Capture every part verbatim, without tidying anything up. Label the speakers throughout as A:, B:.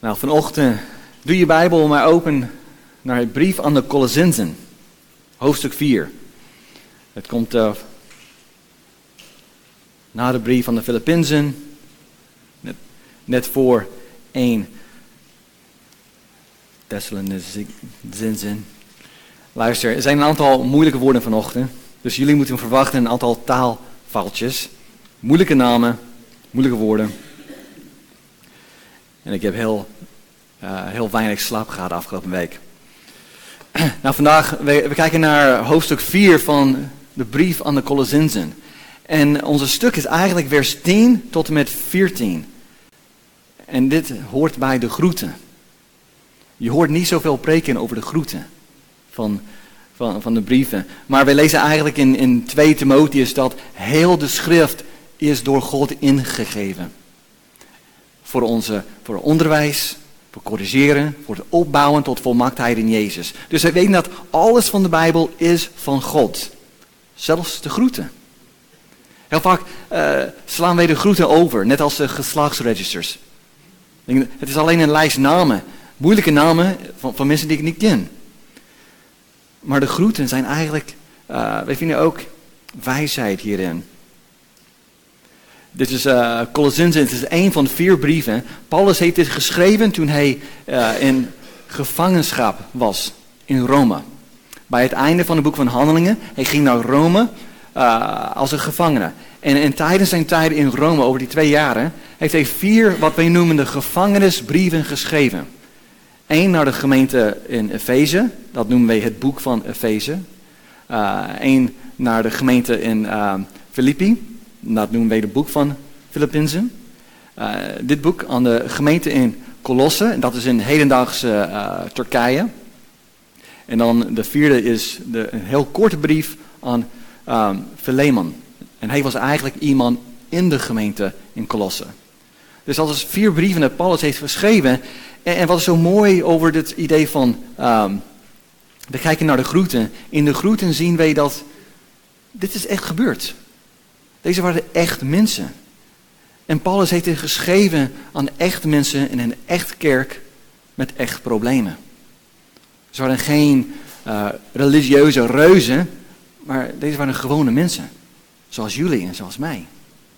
A: Nou, vanochtend doe je Bijbel maar open naar het brief aan de Colossenzen, hoofdstuk vier. Het komt uh, na de brief aan de Filippenzen, net, net voor één Thessalonicenzen. Luister, er zijn een aantal moeilijke woorden vanochtend, dus jullie moeten verwachten een aantal taalfoutjes, moeilijke namen, moeilijke woorden. En ik heb heel, uh, heel weinig slaap gehad de afgelopen week. Nou, vandaag, we, we kijken naar hoofdstuk vier van de brief aan de Colossenzen. En onze stuk is eigenlijk vers tien tot en met veertien. En dit hoort bij de groeten. Je hoort niet zoveel preken over de groeten van, van, van de brieven. Maar we lezen eigenlijk in, in twee Timotheus dat heel de schrift is door God ingegeven. Voor onze voor onderwijs, voor corrigeren, voor het opbouwen tot volmaaktheid in Jezus. Dus wij weten dat alles van de Bijbel is van God. Zelfs de groeten. Heel vaak uh, slaan wij de groeten over, net als de geslachtsregisters. Het is alleen een lijst namen, moeilijke namen van, van mensen die ik niet ken. Maar de groeten zijn eigenlijk, uh, wij vinden ook wijsheid hierin. Dit is uh, Colossenzen, het is een van vier brieven. Paulus heeft dit geschreven toen hij uh, in gevangenschap was in Rome. Bij het einde van het boek van Handelingen, hij ging naar Rome uh, als een gevangene. En, en tijdens zijn tijd in Rome, over die twee jaren, heeft hij vier wat wij noemen de gevangenisbrieven geschreven. Eén naar de gemeente in Efeze, dat noemen wij het boek van Efeze. Eén uh, naar de gemeente in uh, Filippi. Dat noemen wij het boek van Filippenzen. Uh, dit boek aan de gemeente in Colosse. Dat is in hedendaagse uh, Turkije. En dan de vierde is de, een heel korte brief aan um, Philemon. En hij was eigenlijk iemand in de gemeente in Colosse. Dus dat is vier brieven dat Paulus heeft geschreven. En, en wat is zo mooi over dit idee van... Um, we kijken naar de groeten. In de groeten zien wij dat dit is echt gebeurd. Deze waren echt mensen. En Paulus heeft dit geschreven aan echte mensen in een echt kerk met echt problemen. Ze waren geen uh, religieuze reuzen, maar deze waren gewone mensen. Zoals jullie en zoals mij.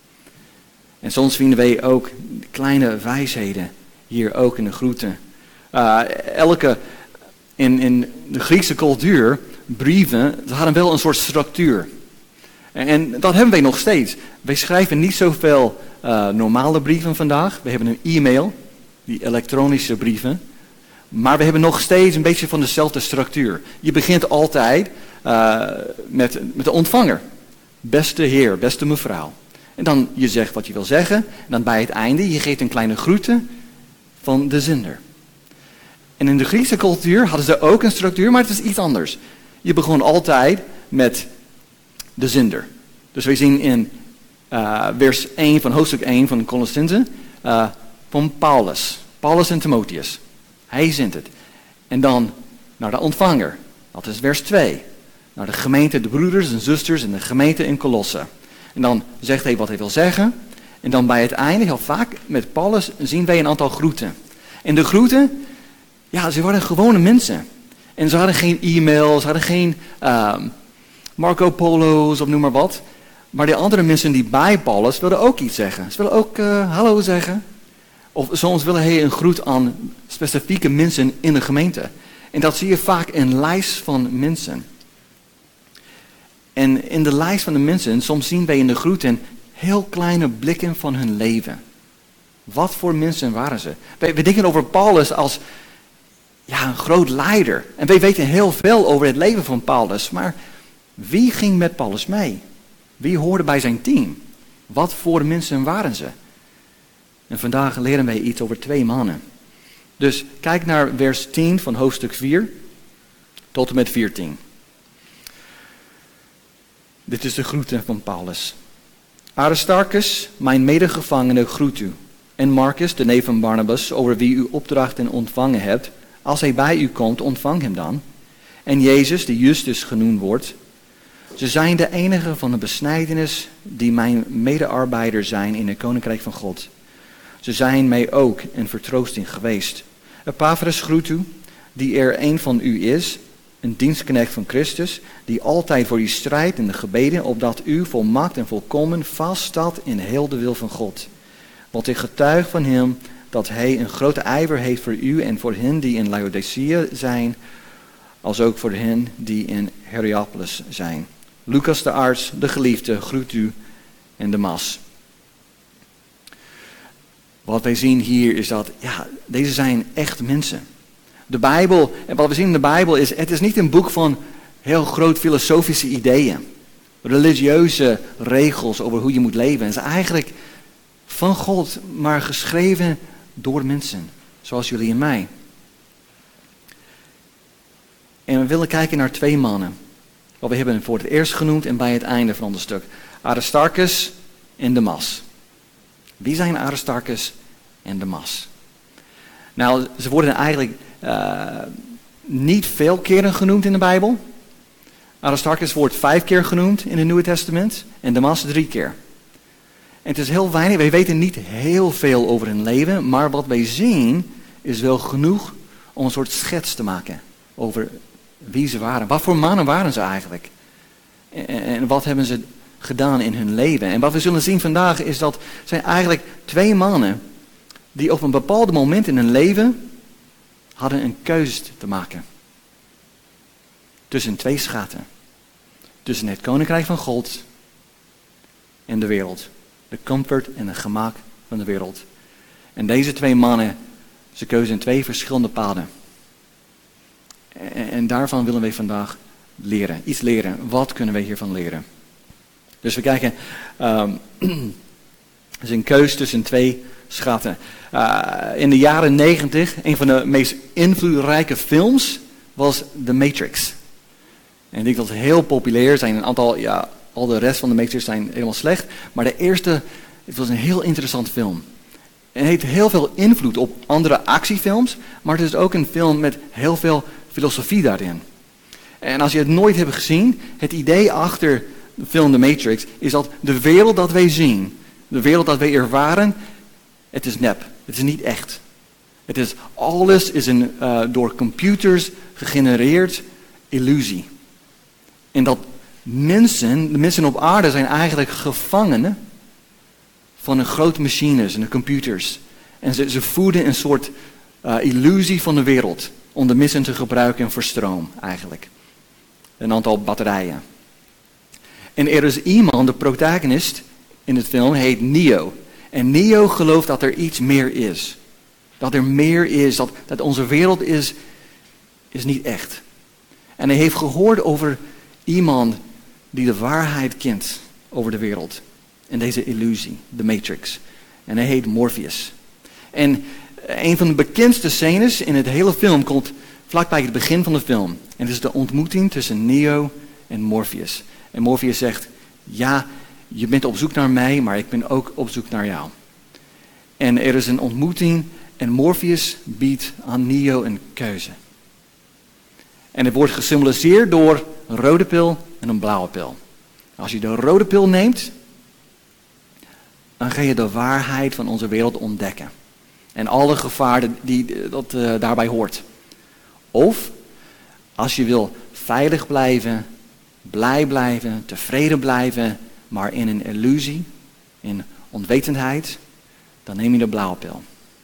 A: En soms vinden wij ook kleine wijsheden hier ook in de groeten. Uh, elke, in, in de Griekse cultuur, brieven, ze hadden wel een soort structuur. En dat hebben wij nog steeds. Wij schrijven niet zoveel uh, normale brieven vandaag. We hebben een e-mail, die elektronische brieven. Maar we hebben nog steeds een beetje van dezelfde structuur. Je begint altijd uh, met, met de ontvanger. Beste heer, beste mevrouw. En dan je zegt wat je wil zeggen. En dan bij het einde, je geeft een kleine groeten van de zender. En in de Griekse cultuur hadden ze ook een structuur, maar het is iets anders. Je begon altijd met... de zender. Dus wij zien in uh, vers één van hoofdstuk één van de Colossenzen uh, van Paulus. Paulus en Timotheus. Hij zendt het. En dan naar de ontvanger. Dat is vers twee. Naar de gemeente, de broeders en zusters in de gemeente in Colosse. En dan zegt hij wat hij wil zeggen. En dan bij het einde, heel vaak met Paulus, zien wij een aantal groeten. En de groeten, ja, ze waren gewone mensen. En ze hadden geen e-mail, ze hadden geen... Uh, Marco Polo's of noem maar wat. Maar de andere mensen die bij Paulus wilden ook iets zeggen. Ze willen ook uh, hallo zeggen. Of soms willen hij een groet aan specifieke mensen in de gemeente. En dat zie je vaak in een lijst van mensen. En in de lijst van de mensen, soms zien wij in de groeten heel kleine blikken van hun leven. Wat voor mensen waren ze? Wij, wij denken over Paulus als ja, een groot leider. En wij weten heel veel over het leven van Paulus, maar... wie ging met Paulus mee? Wie hoorde bij zijn team? Wat voor mensen waren ze? En vandaag leren wij iets over twee mannen. Dus kijk naar vers tien van hoofdstuk vier tot en met veertien. Dit is de groeten van Paulus. Aristarchus, mijn medegevangene, groet u. En Marcus, de neef van Barnabas, over wie u opdrachten ontvangen hebt. Als hij bij u komt, ontvang hem dan. En Jezus, die Justus genoemd wordt... Ze zijn de enige van de besnijdenis die mijn medearbeider zijn in het koninkrijk van God. Ze zijn mij ook een vertroosting geweest. Epaphras groet u, die er een van u is, een dienstknecht van Christus, die altijd voor u strijdt in de gebeden, opdat u volmaakt en volkomen vaststaat in heel de wil van God. Want ik getuig van hem dat hij een grote ijver heeft voor u en voor hen die in Laodicea zijn, als ook voor hen die in Hierapolis zijn. Lucas de arts, de geliefde, groet u en Demas. Wat wij zien hier is dat, ja, deze zijn echt mensen. De Bijbel, en wat we zien in de Bijbel is, het is niet een boek van heel groot filosofische ideeën. Religieuze regels over hoe je moet leven. Het is eigenlijk van God, maar geschreven door mensen. Zoals jullie en mij. En we willen kijken naar twee mannen. Wat we hebben voor het eerst genoemd en bij het einde van ons stuk. Aristarchus en Demas. Wie zijn Aristarchus en Demas? Nou, ze worden eigenlijk uh, niet veel keren genoemd in de Bijbel. Aristarchus wordt vijf keer genoemd in het Nieuwe Testament en Demas drie keer. En het is heel weinig, wij weten niet heel veel over hun leven, maar wat wij zien is wel genoeg om een soort schets te maken over wie ze waren. Wat voor mannen waren ze eigenlijk? En, en wat hebben ze gedaan in hun leven? En wat we zullen zien vandaag is dat zijn eigenlijk twee mannen die op een bepaald moment in hun leven hadden een keuze te maken. Tussen twee schatten. Tussen het koninkrijk van God en de wereld. De comfort en het gemak van de wereld. En deze twee mannen, ze kozen twee verschillende paden. En, en daarvan willen wij vandaag leren. Iets leren. Wat kunnen wij hiervan leren? Dus we kijken. Um, Het is een keus tussen twee schatten. Uh, in de jaren negentig, een van de meest invloedrijke films was The Matrix. En ik denk dat het heel populair is. Zijn een aantal, ja, al de rest van de Matrix zijn helemaal slecht. Maar de eerste, het was een heel interessant film. En het heeft heel veel invloed op andere actiefilms. Maar het is ook een film met heel veel filosofie daarin. En als je het nooit hebt gezien, het idee achter de film The Matrix is dat de wereld dat wij zien, de wereld dat wij ervaren, het is nep. Het is niet echt. Het is, alles is een uh, door computers gegenereerd illusie. En dat mensen, de mensen op aarde zijn eigenlijk gevangenen van de grote machines en de computers. En ze, ze voeden een soort uh, illusie van de wereld om de mensen te gebruiken voor stroom eigenlijk. Een aantal batterijen. En er is iemand, de protagonist in het film, heet Neo. En Neo gelooft dat er iets meer is. Dat er meer is, dat, dat onze wereld is, is niet echt. En hij heeft gehoord over iemand die de waarheid kent over de wereld. En deze illusie, de Matrix. En hij heet Morpheus. En een van de bekendste scènes in het hele film komt vlakbij het begin van de film. En het is de ontmoeting tussen Neo en Morpheus. En Morpheus zegt, ja, je bent op zoek naar mij, maar ik ben ook op zoek naar jou. En er is een ontmoeting en Morpheus biedt aan Neo een keuze. En het wordt gesymboliseerd door een rode pil en een blauwe pil. Als je de rode pil neemt, dan ga je de waarheid van onze wereld ontdekken. En alle gevaren die dat uh, daarbij hoort. Of, als je wil veilig blijven, blij blijven, tevreden blijven, maar in een illusie, in onwetendheid, dan neem je de blauwe pil.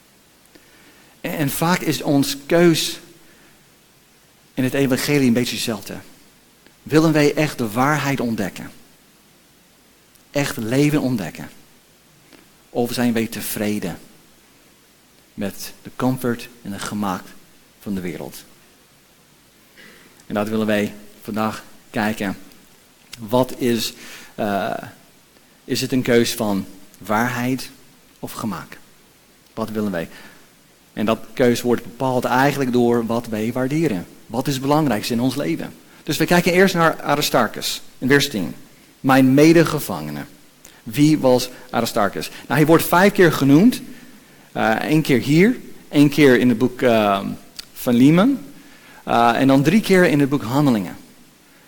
A: En, en vaak is ons keus in het evangelie een beetje hetzelfde. Willen wij echt de waarheid ontdekken? Echt leven ontdekken? Of zijn wij tevreden met de comfort en het gemak van de wereld? En dat willen wij vandaag kijken. Wat is, uh, is het een keus van waarheid of gemak? Wat willen wij? En dat keus wordt bepaald eigenlijk door wat wij waarderen. Wat is het belangrijkste in ons leven? Dus we kijken eerst naar Aristarchus in vers tien. Mijn medegevangene. Wie was Aristarchus? Nou, hij wordt vijf keer genoemd. Eén uh, keer hier, één keer in het boek uh, van Philemon. Uh, en dan drie keer in het boek Handelingen.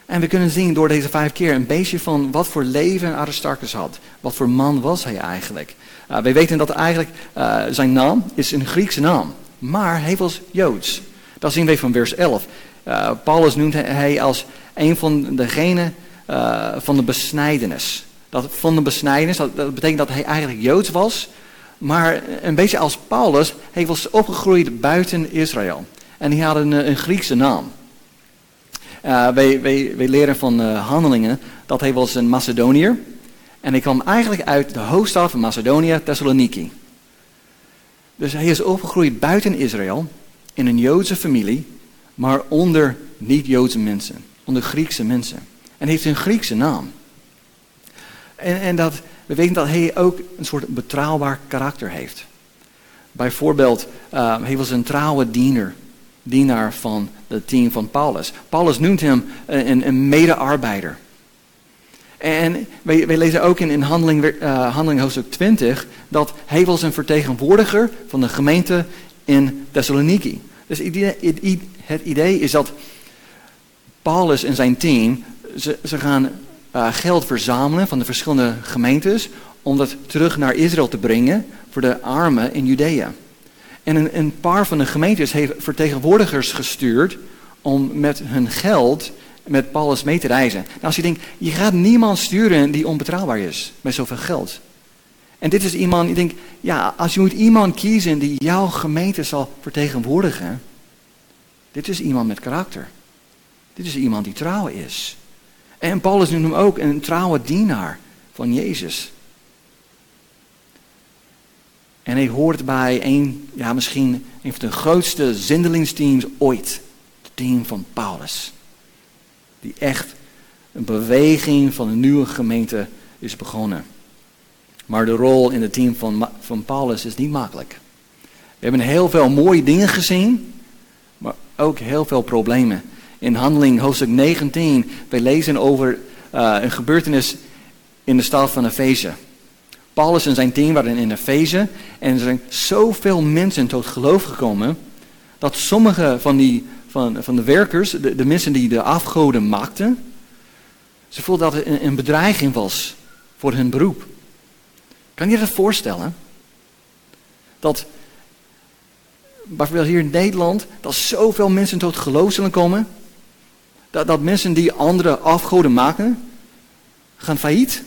A: En we kunnen zien door deze vijf keer een beetje van wat voor leven Aristarchus had. Wat voor man was hij eigenlijk. Uh, wij weten dat eigenlijk uh, zijn naam is een Griekse naam. Maar hij was Joods. Dat zien we van vers elf. Uh, Paulus noemt hij als een van degenen uh, van de besnijdenis. Dat, van de besnijdenis, dat, dat betekent dat hij eigenlijk Joods was. Maar een beetje als Paulus, hij was opgegroeid buiten Israël. En hij had een, een Griekse naam. Uh, wij, wij, wij leren van uh, Handelingen dat hij was een Macedoniër. En hij kwam eigenlijk uit de hoofdstad van Macedonië, Thessaloniki. Dus hij is opgegroeid buiten Israël, in een Joodse familie, maar onder niet-Joodse mensen, onder Griekse mensen. En heeft een Griekse naam. En, en dat, we weten dat hij ook een soort betrouwbaar karakter heeft. Bijvoorbeeld, uh, hij was een trouwe diener. Dienaar van het team van Paulus. Paulus noemt hem een, een mede-arbeider. En wij, wij lezen ook in, in handeling, uh, handeling hoofdstuk twintig... dat hij was een vertegenwoordiger van de gemeente in Thessaloniki. Dus het idee, het idee is dat Paulus en zijn team... ze, ze gaan uh, geld verzamelen van de verschillende gemeentes... om dat terug naar Israël te brengen voor de armen in Judea. En een, een paar van de gemeentes heeft vertegenwoordigers gestuurd om met hun geld met Paulus mee te reizen. Nou, als je denkt, je gaat niemand sturen die onbetrouwbaar is met zoveel geld. En dit is iemand, ik denk, ja, als je moet iemand kiezen die jouw gemeente zal vertegenwoordigen. Dit is iemand met karakter. Dit is iemand die trouw is. En Paulus noemt hem ook een trouwe dienaar van Jezus. En hij hoort bij een, ja, misschien een van de grootste zendelingsteams ooit. Het team van Paulus. Die echt een beweging van een nieuwe gemeente is begonnen. Maar de rol in het team van, van Paulus is niet makkelijk. We hebben heel veel mooie dingen gezien, maar ook heel veel problemen. In Handeling hoofdstuk negentien, wij lezen over uh, een gebeurtenis in de stad van Efeze. Paulus en zijn team waren in Efeze en er zijn zoveel mensen tot geloof gekomen, dat sommige van, die, van, van de werkers, de, de mensen die de afgoden maakten, ze voelden dat het een, een bedreiging was voor hun beroep. Kan je dat voorstellen? Dat bijvoorbeeld hier in Nederland, dat zoveel mensen tot geloof zullen komen, dat, dat mensen die andere afgoden maken, gaan failliet.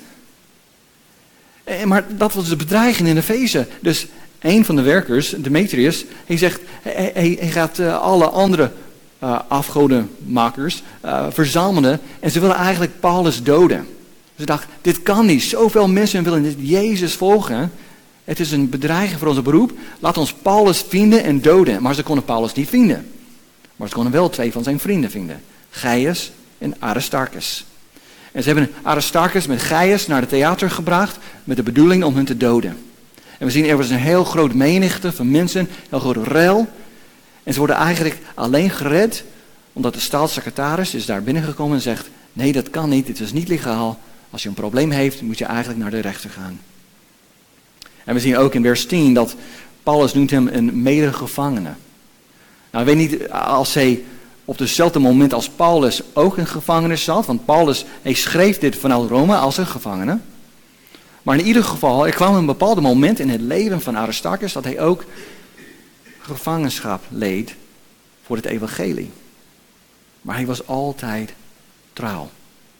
A: Maar dat was de bedreiging in Efeze. Dus een van de werkers, Demetrius, hij zegt, hij, hij, hij gaat uh, alle andere uh, afgodenmakers uh, verzamelen. En ze willen eigenlijk Paulus doden. Ze dachten, dit kan niet. Zoveel mensen willen dit Jezus volgen. Het is een bedreiging voor onze beroep. Laat ons Paulus vinden en doden. Maar ze konden Paulus niet vinden. Maar ze konden wel twee van zijn vrienden vinden. Gaius en Aristarchus. En ze hebben Aristarchus met Gaius naar het theater gebracht met de bedoeling om hen te doden. En we zien er was een heel groot menigte van mensen, een heel groot rel. En ze worden eigenlijk alleen gered omdat de staatssecretaris is daar binnengekomen en zegt, nee, dat kan niet, dit is niet legaal. Als je een probleem heeft, moet je eigenlijk naar de rechter gaan. En we zien ook in vers tien dat Paulus noemt hem een medegevangene. Nou, ik weet niet als hij op hetzelfde moment als Paulus ook in gevangenis zat. Want Paulus hij schreef dit vanuit Rome als een gevangene. Maar in ieder geval, er kwam een bepaald moment in het leven van Aristarchus dat hij ook gevangenschap leed voor het evangelie. Maar hij was altijd trouw.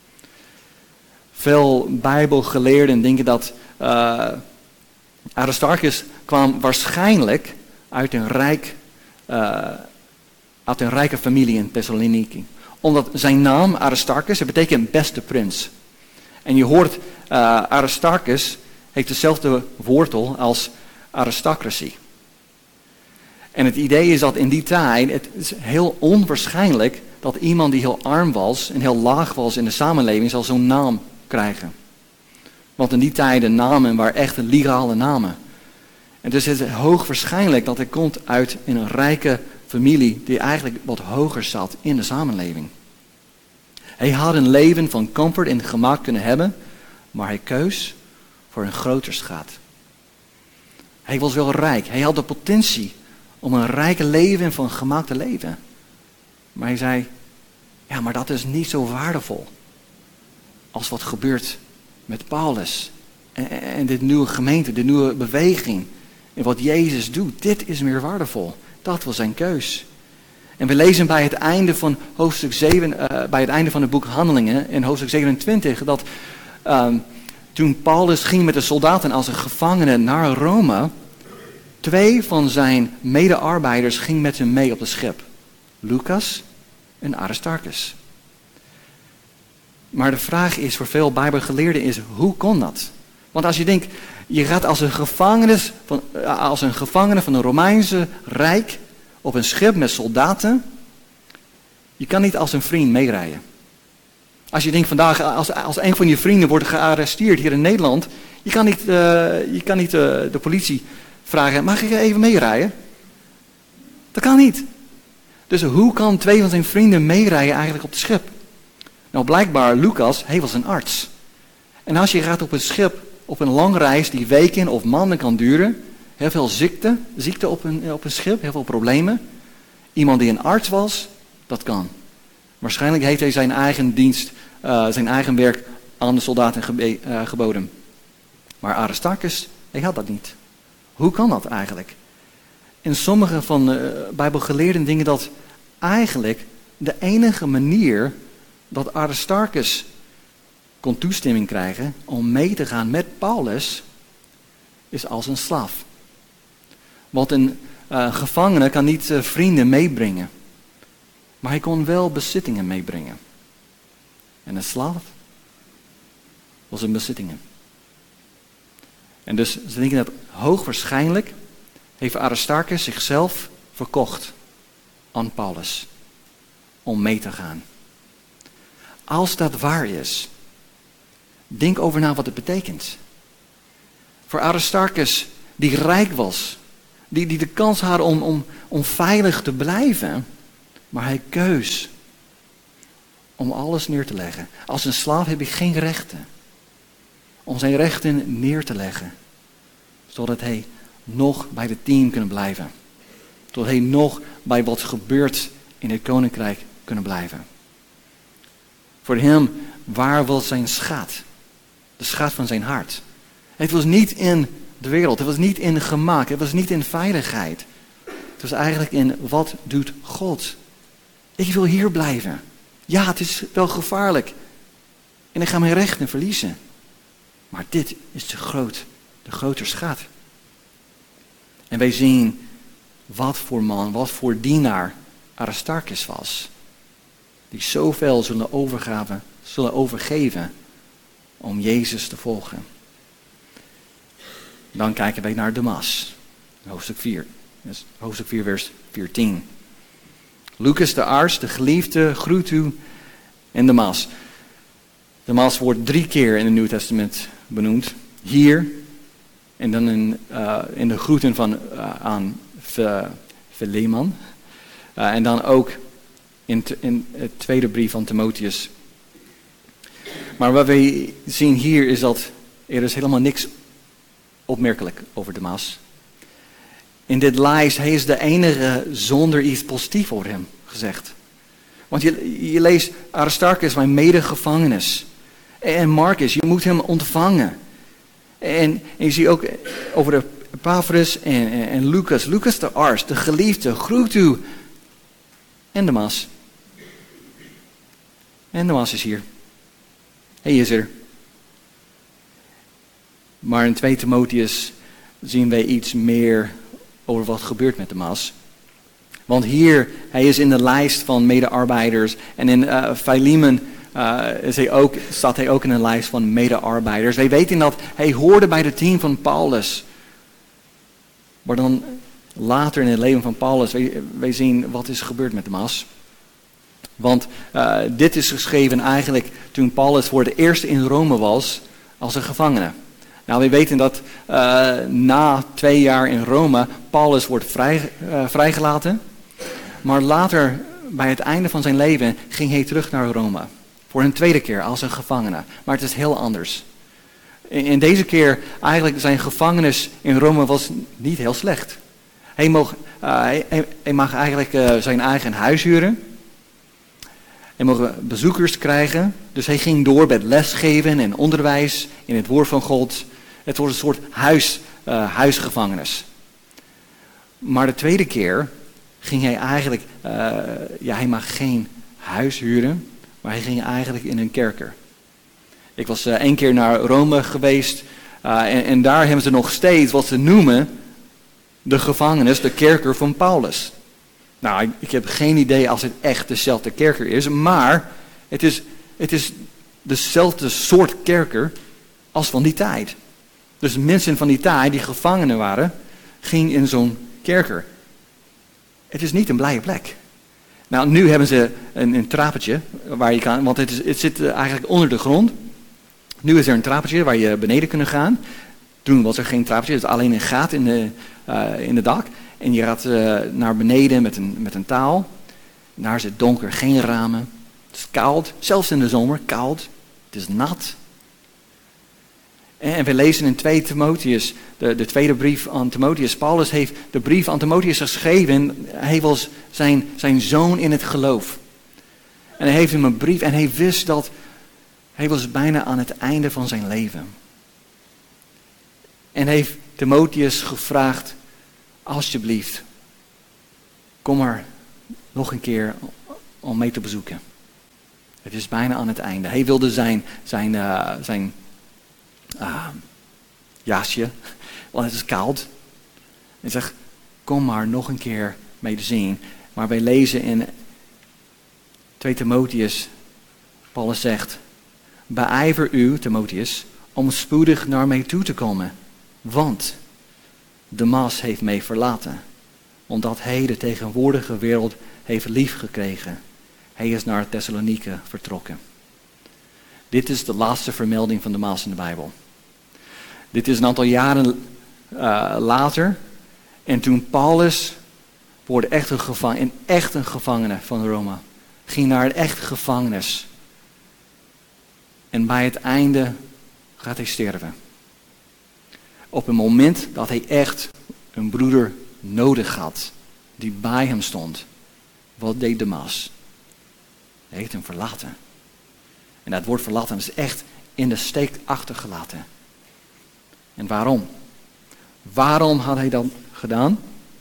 A: Veel bijbelgeleerden denken dat uh, Aristarchus kwam waarschijnlijk uit een rijk... Uh, uit een rijke familie in Thessaloniki. Omdat zijn naam, Aristarchus, het betekent beste prins. En je hoort, uh, Aristarchus heeft dezelfde wortel als aristocracy. En het idee is dat in die tijd, het is heel onwaarschijnlijk dat iemand die heel arm was en heel laag was in de samenleving zal zo'n naam krijgen. Want in die tijden namen waren echt legale namen. En dus is het hoogwaarschijnlijk dat hij komt uit een rijke familie die eigenlijk wat hoger zat in de samenleving. Hij had een leven van comfort en gemak kunnen hebben, maar hij koos voor een groter schat. Hij was wel rijk. Hij had de potentie om een rijke leven van gemak te leven. Maar hij zei, Ja, maar dat is niet zo waardevol als wat gebeurt met Paulus. En, en dit nieuwe gemeente, de nieuwe beweging. En wat Jezus doet, dit is meer waardevol. Dat was zijn keus. En we lezen bij het einde van hoofdstuk zeven, uh, bij het einde van het boek Handelingen, in hoofdstuk zevenentwintig, dat um, toen Paulus ging met de soldaten als een gevangene naar Rome, twee van zijn medearbeiders gingen met hem mee op het schip. Lucas en Aristarchus. Maar de vraag is voor veel Bijbelgeleerden is, hoe kon dat? Want als je denkt, je gaat als een gevangene van, als een gevangene van een Romeinse rijk op een schip met soldaten, je kan niet als een vriend meerijden. Als je denkt vandaag, als, als een van je vrienden wordt gearresteerd hier in Nederland, je kan niet, uh, je kan niet uh, de politie vragen, mag ik even meerijden? Dat kan niet. Dus hoe kan twee van zijn vrienden meerijden eigenlijk op het schip? Nou, blijkbaar, Lucas, hij was een arts. En als je gaat op een schip, op een lange reis die weken of maanden kan duren, heel veel ziekte, ziekte op een, op een schip, heel veel problemen. Iemand die een arts was, dat kan. Waarschijnlijk heeft hij zijn eigen dienst, uh, zijn eigen werk aan de soldaten gebe, uh, geboden. Maar Aristarchus, hij had dat niet. Hoe kan dat eigenlijk? En sommige van de Bijbelgeleerden denken dat eigenlijk de enige manier dat Aristarchus kon toestemming krijgen om mee te gaan met Paulus, is als een slaaf. Want een uh, gevangene kan niet uh, vrienden meebrengen. Maar hij kon wel bezittingen meebrengen. En een slaaf was een bezittingen. En dus ze denken dat hoogwaarschijnlijk heeft Aristarchus zichzelf verkocht aan Paulus om mee te gaan. Als dat waar is, denk over na wat het betekent. Voor Aristarchus, die rijk was, die, die de kans had om, om, om veilig te blijven, maar hij keus om alles neer te leggen. Als een slaaf heb je geen rechten. Om zijn rechten neer te leggen, zodat hij nog bij het team kan blijven. Zodat hij nog bij wat gebeurt in het koninkrijk kunnen blijven. Voor hem, waar was zijn schat? De schat van zijn hart. Het was niet in de wereld, het was niet in gemak, het was niet in veiligheid. Het was eigenlijk in wat doet God. Ik wil hier blijven. Ja, het is wel gevaarlijk. En ik ga mijn rechten verliezen. Maar dit is te groot, de grote schat. En wij zien wat voor man, wat voor dienaar Aristarchus was. Die zoveel zullen overgaven, zullen overgeven om Jezus te volgen. Dan kijken wij naar Damas, hoofdstuk vier. Dus hoofdstuk vier, vers veertien. Lucas de arts, de geliefde, groet u in Damas. Damas wordt drie keer in het Nieuw Testament benoemd. Hier en dan in, uh, in de groeten van, uh, aan Philemon. Uh, en dan ook in, t- in het tweede brief van Timotheus. Maar wat we zien hier is dat er is helemaal niks opmerkelijk over Damas. In dit lijst, hij is de enige zonder iets positiefs over hem gezegd. Want je, je leest Aristarchus, mijn medegevangenis. En Marcus, je moet hem ontvangen. En, en je ziet ook over de Epaphras en, en, en Lucas. Lucas de arts, de geliefde, groet u. En Damas. En Damas is hier. Hij is er. Maar in twee Timotheus zien wij iets meer over wat gebeurt met Damas. Want hier, hij is in de lijst van medearbeiders. En in uh, Philemon uh, is hij ook, staat hij ook in een lijst van medearbeiders. Wij weten dat hij hoorde bij het team van Paulus. Maar dan later in het leven van Paulus, wij, wij zien wat is gebeurd met Damas. Want uh, dit is geschreven eigenlijk toen Paulus voor de eerste in Rome was als een gevangene. Nou, we weten dat uh, na twee jaar in Rome Paulus wordt vrij, uh, vrijgelaten. Maar later, bij het einde van zijn leven, ging hij terug naar Rome. Voor een tweede keer als een gevangene. Maar het is heel anders. In, in deze keer, eigenlijk zijn gevangenis in Rome was niet heel slecht. Hij mag, uh, hij, hij mag eigenlijk uh, zijn eigen huis huren. Hij mocht bezoekers krijgen. Dus hij ging door met lesgeven en onderwijs in het woord van God. Het was een soort huis, uh, huisgevangenis. Maar de tweede keer ging hij eigenlijk, uh, ja, hij mag geen huis huren, maar hij ging eigenlijk in een kerker. Ik was uh, één keer naar Rome geweest uh, en, en daar hebben ze nog steeds wat ze noemen de gevangenis, de kerker van Paulus. Nou, ik, ik heb geen idee als het echt dezelfde kerker is, maar het is, het is dezelfde soort kerker als van die tijd. Dus mensen van die tijd die gevangenen waren, gingen in zo'n kerker. Het is niet een blije plek. Nou, nu hebben ze een, een trapetje waar je kan, want het, is, het zit eigenlijk onder de grond. Nu is er een trapetje waar je beneden kunt gaan. Toen was er geen trapetje, het is alleen een gat in de, uh, in de dak. En je gaat uh, naar beneden met een, met een taal. Daar is het donker, geen ramen. Het is koud, zelfs in de zomer, koud. Het is nat. En we lezen in twee Timotheus, de, de tweede brief aan Timotheus. Paulus heeft de brief aan Timotheus geschreven. Hij was zijn, zijn zoon in het geloof. En hij heeft hem een brief en hij wist dat hij was bijna aan het einde van zijn leven. En heeft Timotheus gevraagd, alsjeblieft, kom maar nog een keer om mee te bezoeken. Het is bijna aan het einde. Hij wilde zijn, zijn, uh, zijn uh, jasje, want het is koud. Hij zegt, kom maar nog een keer mee te zien. Maar wij lezen in twee Timotheus, Paulus zegt, beijver u, Timotheus, om spoedig naar mij toe te komen. Want Demas heeft mij verlaten, omdat hij de tegenwoordige wereld heeft liefgekregen. Hij is naar Thessalonike vertrokken. Dit is de laatste vermelding van Demas in de Bijbel. Dit is een aantal jaren uh, later. En toen Paulus wordt echt een, gevang, een, echt een gevangene van Rome. Ging naar een echt gevangenis. En bij het einde gaat hij sterven. Op een moment dat hij echt een broeder nodig had. Die bij hem stond. Wat deed Demas? Hij heeft hem verlaten. En dat woord verlaten is echt in de steek achtergelaten. En waarom? Waarom had hij dat gedaan?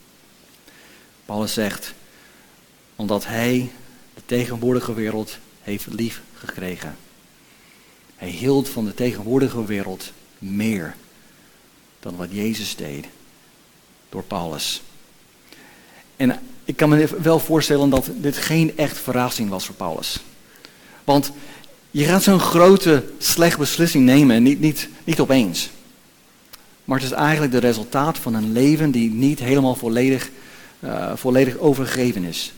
A: Paulus zegt, omdat hij de tegenwoordige wereld heeft lief gekregen. Hij hield van de tegenwoordige wereld meer dan wat Jezus deed door Paulus. En ik kan me wel voorstellen dat dit geen echt verrassing was voor Paulus. Want je gaat zo'n grote, slechte beslissing nemen, niet, niet, niet opeens. Maar het is eigenlijk de resultaat van een leven die niet helemaal volledig, uh, volledig overgegeven is.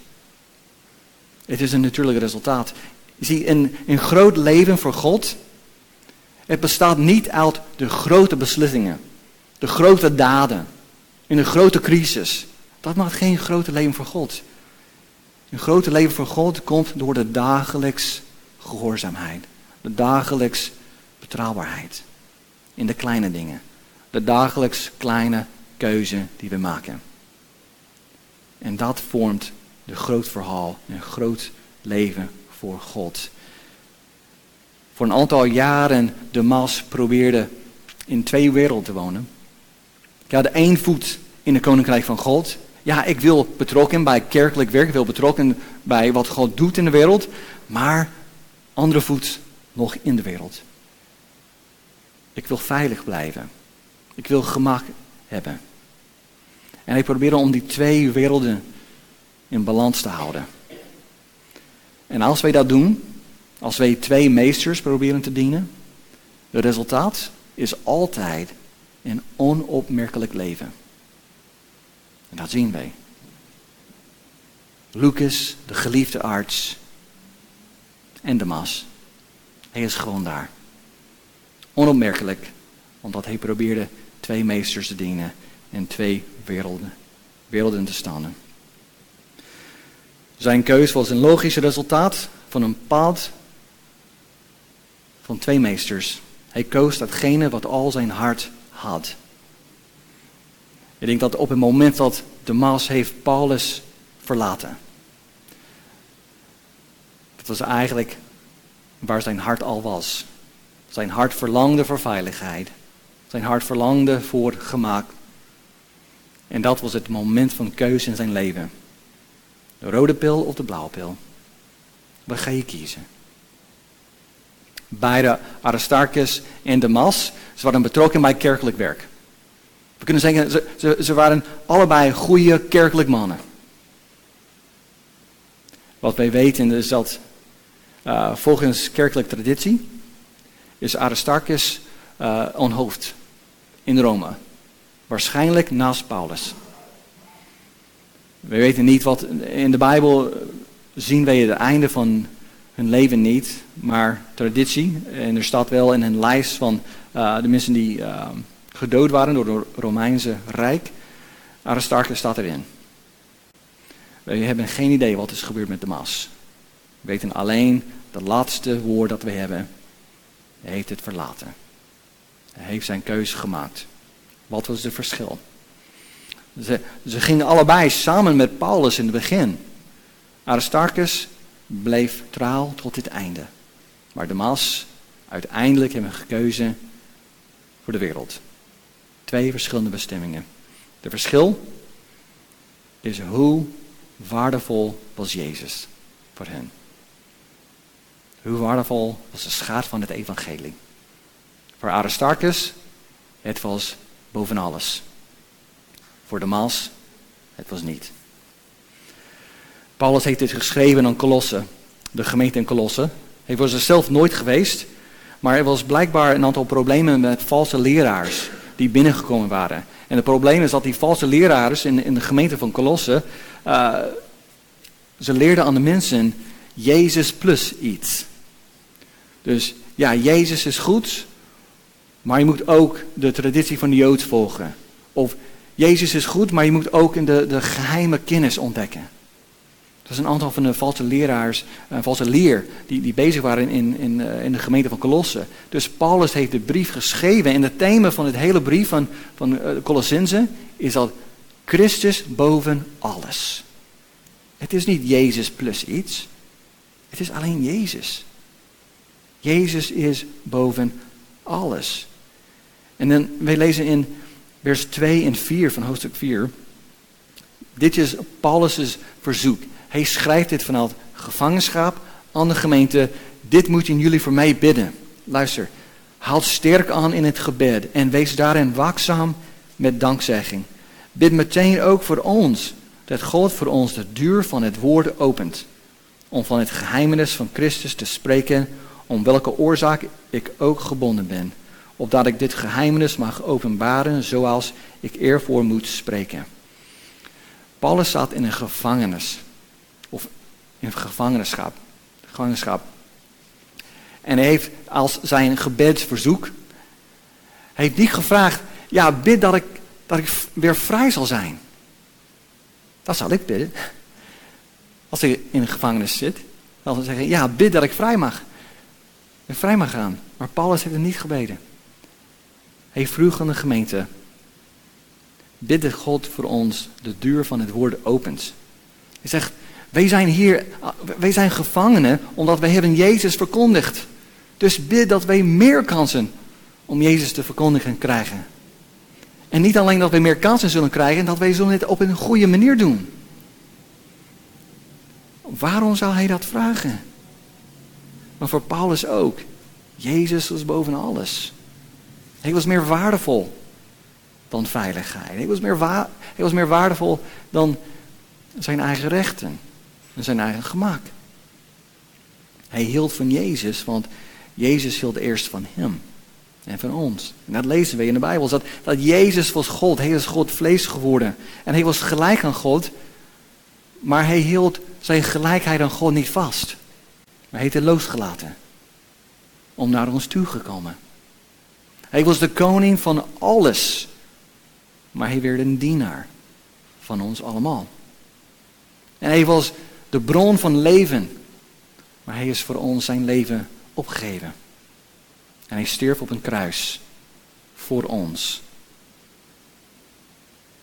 A: Het is een natuurlijk resultaat. Je ziet, een, een groot leven voor God, het bestaat niet uit de grote beslissingen, de grote daden, in een grote crisis. Dat maakt geen grote leven voor God. Een grote leven voor God komt door de dagelijks gehoorzaamheid. De dagelijks betrouwbaarheid. In de kleine dingen. De dagelijks kleine keuze die we maken. En dat vormt een groot verhaal. Een groot leven voor God. Voor een aantal jaren Demas probeerde in twee werelden te wonen. Hij had één voet in het koninkrijk van God. Ja, ik wil betrokken bij kerkelijk werk. Ik wil betrokken bij wat God doet in de wereld. Maar andere voet nog in de wereld. Ik wil veilig blijven. Ik wil gemak hebben. En hij probeerde om die twee werelden in balans te houden. En als wij dat doen, als wij twee meesters proberen te dienen, het resultaat is altijd een onopmerkelijk leven. En dat zien wij. Lucas, de geliefde arts, en Demas. Hij is gewoon daar. Onopmerkelijk, omdat hij probeerde twee meesters te dienen en twee werelden, werelden te staan. Zijn keus was een logisch resultaat van een pad van twee meesters. Hij koos datgene wat al zijn hart had. Ik denk dat op het moment dat Demas heeft Paulus verlaten. Dat was eigenlijk waar zijn hart al was. Zijn hart verlangde voor veiligheid. Zijn hart verlangde voor gemak. En dat was het moment van keuze in zijn leven. De rode pil of de blauwe pil? Wat ga je kiezen? Beide, Aristarchus en Demas, ze waren betrokken bij kerkelijk werk. We kunnen zeggen, ze, ze, ze waren allebei goede kerkelijk mannen. Wat wij weten is dat uh, volgens kerkelijke traditie is Aristarchus uh, een hoofd in Rome. Waarschijnlijk naast Paulus. We weten niet wat in de Bijbel zien wij het einde van hun leven niet, maar traditie. En er staat wel in een lijst van uh, de mensen die uh, gedood waren door het Romeinse Rijk. Aristarchus staat erin. We hebben geen idee wat is gebeurd met Demas. We weten alleen het laatste woord dat we hebben. Hij heeft het verlaten. Hij heeft zijn keuze gemaakt. Wat was het verschil? Ze, ze gingen allebei samen met Paulus in het begin. Aristarchus bleef trouw tot het einde. Maar Demas, uiteindelijk hebben we gekozen voor de wereld. Twee verschillende bestemmingen. De verschil is hoe waardevol was Jezus voor hen. Hoe waardevol was de schaat van het evangelie. Voor Aristarchus, het was boven alles. Voor Demas, het was niet. Paulus heeft dit geschreven aan Colosse, de gemeente in Colosse. Hij was er zelf nooit geweest, maar er was blijkbaar een aantal problemen met valse leraars die binnengekomen waren. En het probleem is dat die valse leraars in, in de gemeente van Colosse, uh, ze leerden aan de mensen Jezus plus iets. Dus ja, Jezus is goed, maar je moet ook de traditie van de Joods volgen. Of Jezus is goed, maar je moet ook in de, de geheime kennis ontdekken. Dat is een aantal van de valse leraars, een valse leer, die, die bezig waren in, in, in de gemeente van Colosse. Dus Paulus heeft de brief geschreven en het thema van het hele brief van, van Colossense is dat Christus boven alles. Het is niet Jezus plus iets, het is alleen Jezus. Jezus is boven alles. En dan, wij lezen in vers twee en vier van hoofdstuk vier. Dit is Paulus' verzoek. Hij schrijft dit vanuit gevangenschap aan de gemeente. Dit moeten jullie voor mij bidden. Luister, houd sterk aan in het gebed en wees daarin waakzaam met dankzegging. Bid meteen ook voor ons, dat God voor ons de deur van het woord opent. Om van het geheimenis van Christus te spreken, om welke oorzaak ik ook gebonden ben. Opdat ik dit geheimenis mag openbaren zoals ik ervoor moet spreken. Paulus zat in een gevangenis. Of in gevangenschap. gevangenschap. En hij heeft als zijn gebedsverzoek. Hij heeft niet gevraagd. Ja, bid dat ik, dat ik weer vrij zal zijn. Dat zal ik bidden. Als ik in een gevangenis zit. Dan zal ik zeggen. Ja, bid dat ik vrij mag. En vrij mag gaan. Maar Paulus heeft het niet gebeden. Hij vroeg aan de gemeente. Bid dat God voor ons de deur van het woord opent. Hij zegt, wij zijn hier, wij zijn gevangenen omdat wij hebben Jezus verkondigd. Dus bid dat wij meer kansen om Jezus te verkondigen krijgen. En niet alleen dat wij meer kansen zullen krijgen, dat wij zullen het op een goede manier doen. Waarom zou hij dat vragen? Maar voor Paulus ook. Jezus was boven alles. Hij was meer waardevol dan veiligheid. Hij was meer, wa- hij was meer waardevol dan zijn eigen rechten en zijn eigen gemak. Hij hield van Jezus, want Jezus hield eerst van hem en van ons. En dat lezen we in de Bijbel. Dat, dat Jezus was God. Hij is God vlees geworden. En hij was gelijk aan God. Maar hij hield zijn gelijkheid aan God niet vast. Maar hij heeft het losgelaten. Om naar ons toegekomen. Hij was de koning van alles. Maar hij werd een dienaar van ons allemaal. En hij was de bron van leven. Maar hij is voor ons zijn leven opgegeven. En hij stierf op een kruis. Voor ons.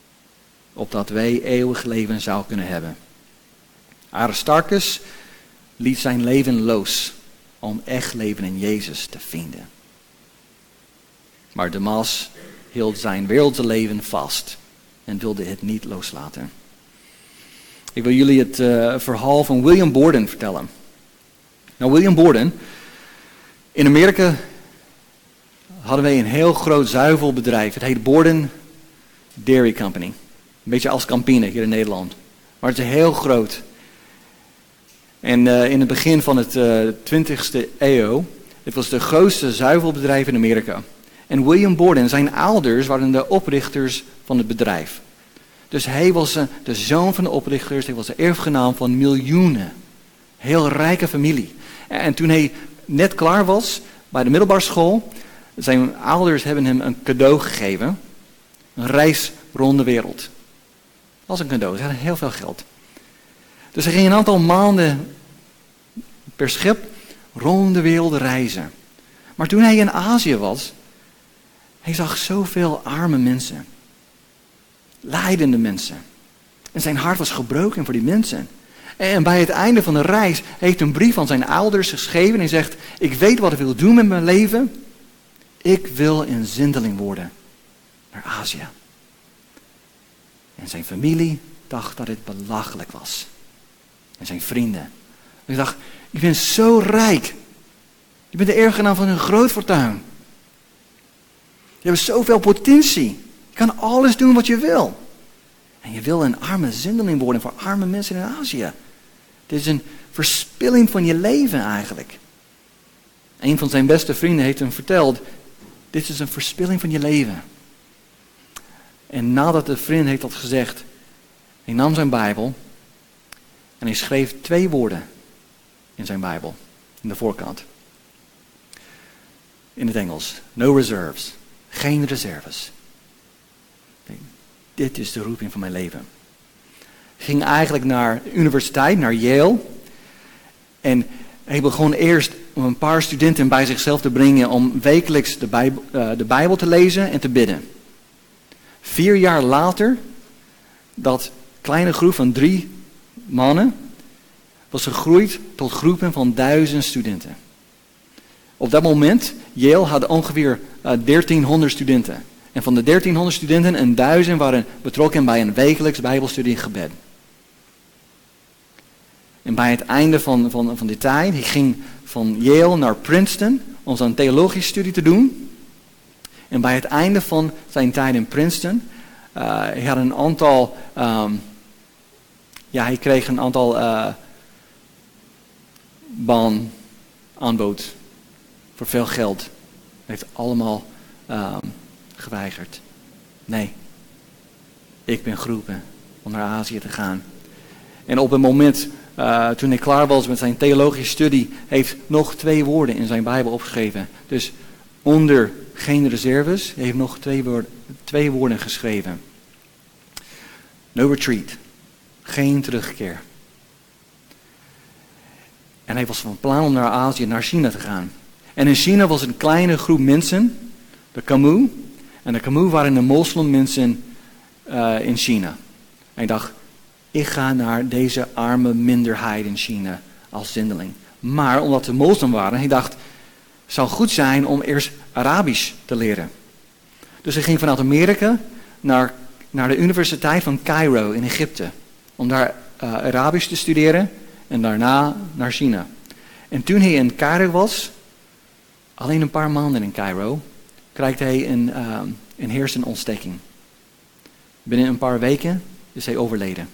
A: Opdat wij eeuwig leven zouden kunnen hebben. Aristarchus liet zijn leven los om echt leven in Jezus te vinden. Maar Demas hield zijn wereldse leven vast en wilde het niet loslaten. Ik wil jullie het uh, verhaal van William Borden vertellen. Nou, William Borden, in Amerika hadden wij een heel groot zuivelbedrijf. Het heet Borden Dairy Company. Een beetje als Campina hier in Nederland. Maar het is heel groot. En uh, in het begin van het uh, twintigste eeuw, het was de grootste zuivelbedrijf in Amerika. En William Borden, zijn ouders waren de oprichters van het bedrijf. Dus hij was uh, de zoon van de oprichters, hij was de erfgenaam van miljoenen. Heel rijke familie. En, en toen hij net klaar was bij de middelbare school, zijn ouders hebben hem een cadeau gegeven. Een reis rond de wereld. Als een cadeau, ze hadden heel veel geld. Dus hij ging een aantal maanden per schip rond de wereld reizen. Maar toen hij in Azië was, hij zag zoveel arme mensen. Lijdende mensen. En zijn hart was gebroken voor die mensen. En bij het einde van de reis heeft een brief aan zijn ouders geschreven en zegt: ik weet wat ik wil doen met mijn leven. Ik wil een zendeling worden naar Azië. En zijn familie dacht dat het belachelijk was. En zijn vrienden. Ik dacht, je bent zo rijk. Je bent de erfgenaam van een groot fortuin. Je hebt zoveel potentie. Je kan alles doen wat je wil. En je wil een arme zendeling worden voor arme mensen in Azië. Dit is een verspilling van je leven eigenlijk. Een van zijn beste vrienden heeft hem verteld: dit is een verspilling van je leven. En nadat de vriend heeft dat gezegd, hij nam zijn Bijbel en hij schreef twee woorden in zijn Bijbel, in de voorkant. In het Engels, no reserves, geen reserves. Nee, dit is de roeping van mijn leven. Hij ging eigenlijk naar de universiteit, naar Yale. En hij begon eerst om een paar studenten bij zichzelf te brengen om wekelijks de Bijbel, uh, de Bijbel te lezen en te bidden. Vier jaar later, dat kleine groep van drie mannen was gegroeid tot groepen van duizend studenten. Op dat moment, Yale had ongeveer uh, dertienhonderd studenten. En van de dertienhonderd studenten, een duizend waren betrokken bij een wekelijks Bijbelstudie en gebed. En bij het einde van, van, van die tijd, hij ging van Yale naar Princeton om zijn theologische studie te doen. En bij het einde van zijn tijd in Princeton, uh, hij had een aantal, um, ja, hij kreeg een aantal uh, baan aanbod voor veel geld. Hij heeft allemaal um, geweigerd. Nee, ik ben geroepen om naar Azië te gaan. En op het moment, uh, toen hij klaar was met zijn theologische studie, heeft nog twee woorden in zijn Bijbel opgeschreven. Dus onder geen reserves, hij heeft nog twee woorden, twee woorden geschreven. No retreat. Geen terugkeer. En hij was van plan om naar Azië, naar China te gaan. En in China was een kleine groep mensen, de Kamu. En de Kamu waren de moslimmensen uh, in China. En hij dacht, ik ga naar deze arme minderheid in China als zendeling. Maar omdat ze moslim waren, hij dacht, het zou goed zijn om eerst Arabisch te leren. Dus hij ging vanuit Amerika naar, naar de Universiteit van Cairo in Egypte. Om daar uh, Arabisch te studeren en daarna naar China. En toen hij in Cairo was, alleen een paar maanden in Cairo, krijgt hij een, uh, een hersenontsteking. Binnen een paar weken is hij overleden.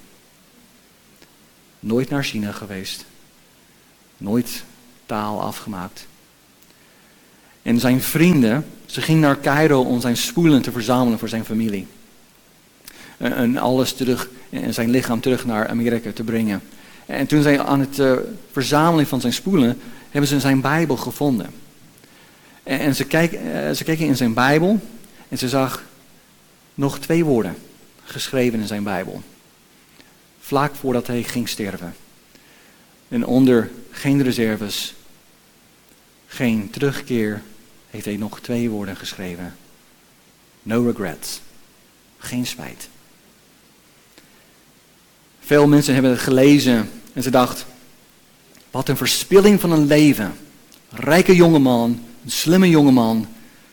A: Nooit naar China geweest. Nooit taal afgemaakt. En zijn vrienden, ze gingen naar Cairo om zijn spoelen te verzamelen voor zijn familie. En alles terug, en zijn lichaam terug naar Amerika te brengen. En toen zij aan het uh, verzamelen van zijn spoelen, hebben ze zijn Bijbel gevonden. En, en ze, kijk, uh, ze keken in zijn Bijbel en ze zag nog twee woorden geschreven in zijn Bijbel. Vlak voordat hij ging sterven. En onder geen reserves, geen terugkeer, heeft hij nog twee woorden geschreven. No regrets. Geen spijt. Veel mensen hebben het gelezen en ze dachten, Wat een verspilling van een leven. Een rijke jongeman, een slimme jongeman.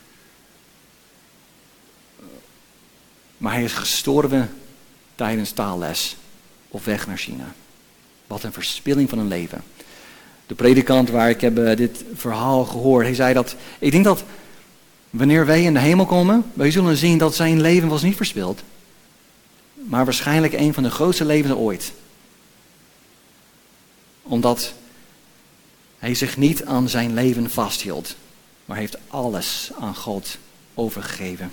A: Maar hij is gestorven tijdens taalles op weg naar China. Wat een verspilling van een leven. De predikant waar ik heb uh, dit verhaal gehoord, hij zei dat, ik denk dat wanneer wij in de hemel komen, wij zullen zien dat zijn leven was niet verspild. Maar waarschijnlijk een van de grootste levens ooit. Omdat hij zich niet aan zijn leven vasthield, maar heeft alles aan God overgegeven.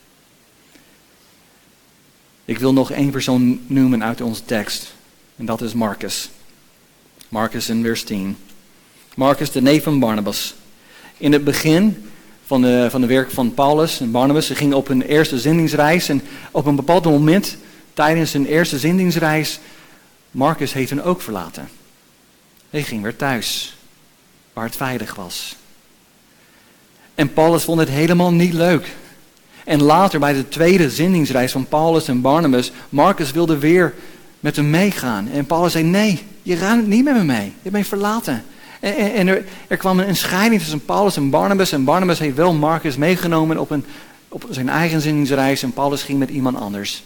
A: Ik wil nog één persoon noemen uit onze tekst. En dat is Marcus. Marcus in vers tien. Marcus, de neef van Barnabas. In het begin van de, van de werk van Paulus en Barnabas, ze gingen op hun eerste zendingsreis. En op een bepaald moment, tijdens hun eerste zendingsreis, Marcus heeft hen ook verlaten. Hij ging weer thuis, waar het veilig was. En Paulus vond het helemaal niet leuk. En later bij de tweede zendingsreis van Paulus en Barnabas, Marcus wilde weer met hem meegaan. En Paulus zei, nee, je gaat niet met me mee. Je hebt mij verlaten. En, en, en er, er kwam een scheiding tussen Paulus en Barnabas. En Barnabas heeft wel Marcus meegenomen op, een, op zijn eigen zendingsreis. En Paulus ging met iemand anders.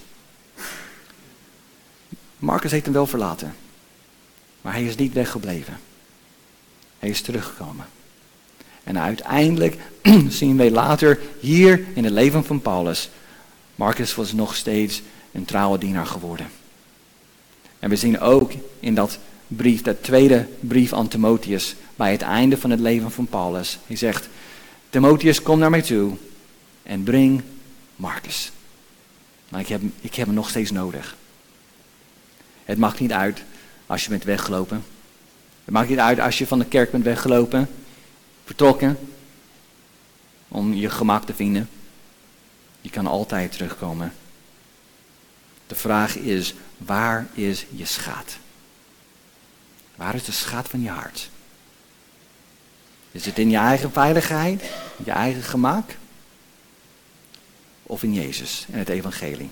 A: Marcus heeft hem wel verlaten. Maar hij is niet weggebleven. Hij is teruggekomen. En uiteindelijk zien wij later hier in het leven van Paulus. Marcus was nog steeds een trouwe dienaar geworden. En we zien ook in dat brief, dat tweede brief aan Timotheus, bij het einde van het leven van Paulus. Hij zegt, Timotheus, kom naar mij toe en breng Marcus. Maar ik heb, ik heb hem nog steeds nodig. Het maakt niet uit als je bent weggelopen. Het maakt niet uit als je van de kerk bent weggelopen. Vertrokken. Om je gemak te vinden. Je kan altijd terugkomen. De vraag is, waar is je schat? Waar is de schat van je hart? Is het in je eigen veiligheid? Je eigen gemak? Of in Jezus en het evangelie?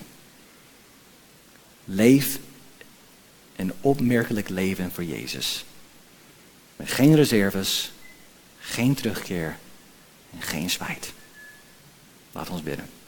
A: Leef een opmerkelijk leven voor Jezus. Met geen reserves, geen terugkeer en geen spijt. Laat ons bidden.